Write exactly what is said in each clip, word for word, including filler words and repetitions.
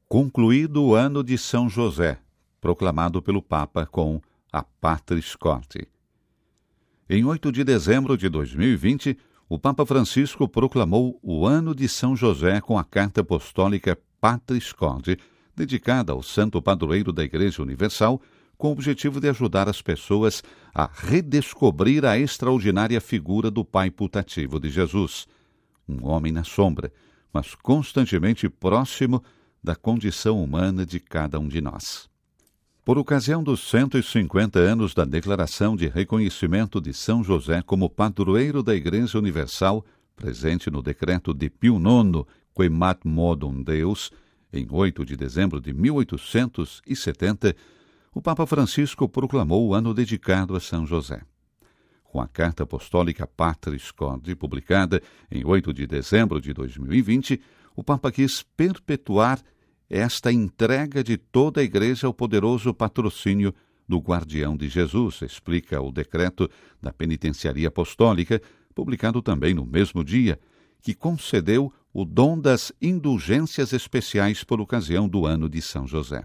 Concluído o ano de São José, proclamado pelo Papa com a Patris Corde. Em oito de dezembro de dois mil e vinte, o Papa Francisco proclamou o ano de São José com a Carta Apostólica Patris Corde, dedicada ao santo padroeiro da Igreja Universal, com o objetivo de ajudar as pessoas a redescobrir a extraordinária figura do Pai putativo de Jesus, um homem na sombra, mas constantemente próximo da condição humana de cada um de nós. Por ocasião dos cento e cinquenta anos da Declaração de Reconhecimento de São José como padroeiro da Igreja Universal, presente no decreto de Pio nono, Quemat Modum Deus, em oito de dezembro de mil oitocentos e setenta, o Papa Francisco proclamou o ano dedicado a São José. Com a Carta Apostólica Patris Corde, publicada em oito de dezembro de dois mil e vinte, o Papa quis perpetuar esta entrega de toda a Igreja ao poderoso patrocínio do Guardião de Jesus, explica o decreto da Penitenciaria Apostólica, publicado também no mesmo dia, que concedeu o dom das indulgências especiais por ocasião do ano de São José.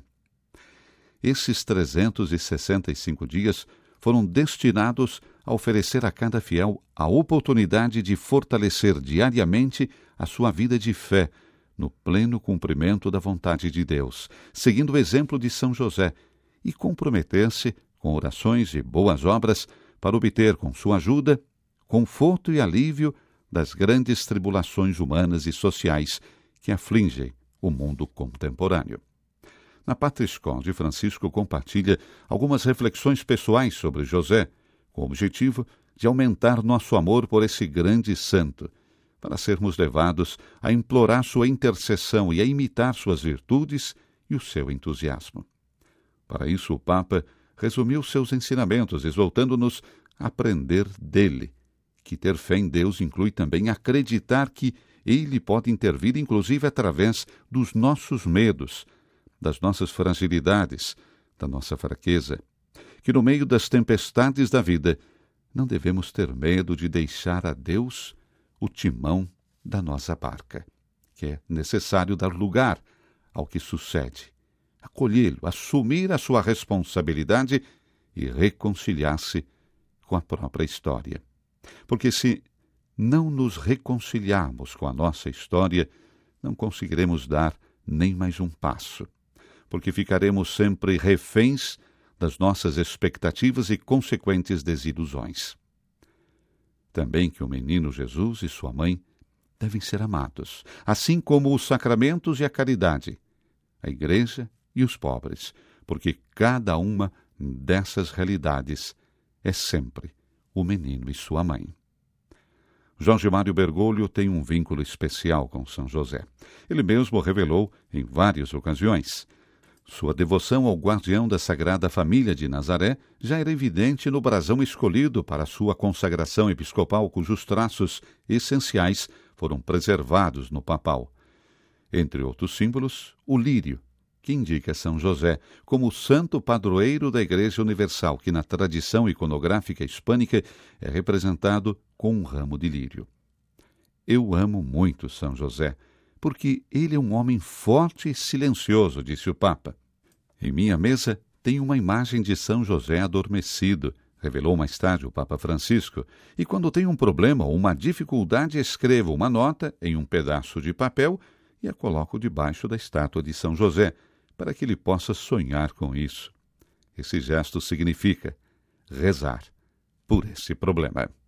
Esses trezentos e sessenta e cinco dias foram destinados a oferecer a cada fiel a oportunidade de fortalecer diariamente a sua vida de fé, no pleno cumprimento da vontade de Deus, seguindo o exemplo de São José, e comprometer-se com orações e boas obras para obter, com sua ajuda, conforto e alívio das grandes tribulações humanas e sociais que afligem o mundo contemporâneo. Na Patris Corde, Francisco compartilha algumas reflexões pessoais sobre José, com o objetivo de aumentar nosso amor por esse grande santo, para sermos levados a implorar sua intercessão e a imitar suas virtudes e o seu entusiasmo. Para isso, o Papa resumiu seus ensinamentos, exortando-nos a aprender dele, que ter fé em Deus inclui também acreditar que ele pode intervir, inclusive através dos nossos medos, das nossas fragilidades, da nossa fraqueza, que no meio das tempestades da vida não devemos ter medo de deixar a Deus o timão da nossa barca, que é necessário dar lugar ao que sucede, acolhê-lo, assumir a sua responsabilidade e reconciliar-se com a própria história. Porque se não nos reconciliarmos com a nossa história, não conseguiremos dar nem mais um passo, porque ficaremos sempre reféns das nossas expectativas e consequentes desilusões. Também que o menino Jesus e sua mãe devem ser amados, assim como os sacramentos e a caridade, a igreja e os pobres, porque cada uma dessas realidades é sempre o menino e sua mãe. Jorge Mário Bergoglio tem um vínculo especial com São José. Ele mesmo revelou em várias ocasiões. Sua devoção ao guardião da Sagrada Família de Nazaré já era evidente no brasão escolhido para sua consagração episcopal, cujos traços essenciais foram preservados no papal. Entre outros símbolos, o lírio, que indica São José como o santo padroeiro da Igreja Universal, que na tradição iconográfica hispânica é representado com um ramo de lírio. Eu amo muito São José, porque ele é um homem forte e silencioso, disse o Papa. Em minha mesa tem uma imagem de São José adormecido, revelou mais tarde o Papa Francisco, e quando tenho um problema ou uma dificuldade, escrevo uma nota em um pedaço de papel e a coloco debaixo da estátua de São José, para que ele possa sonhar com isso. Esse gesto significa rezar por esse problema.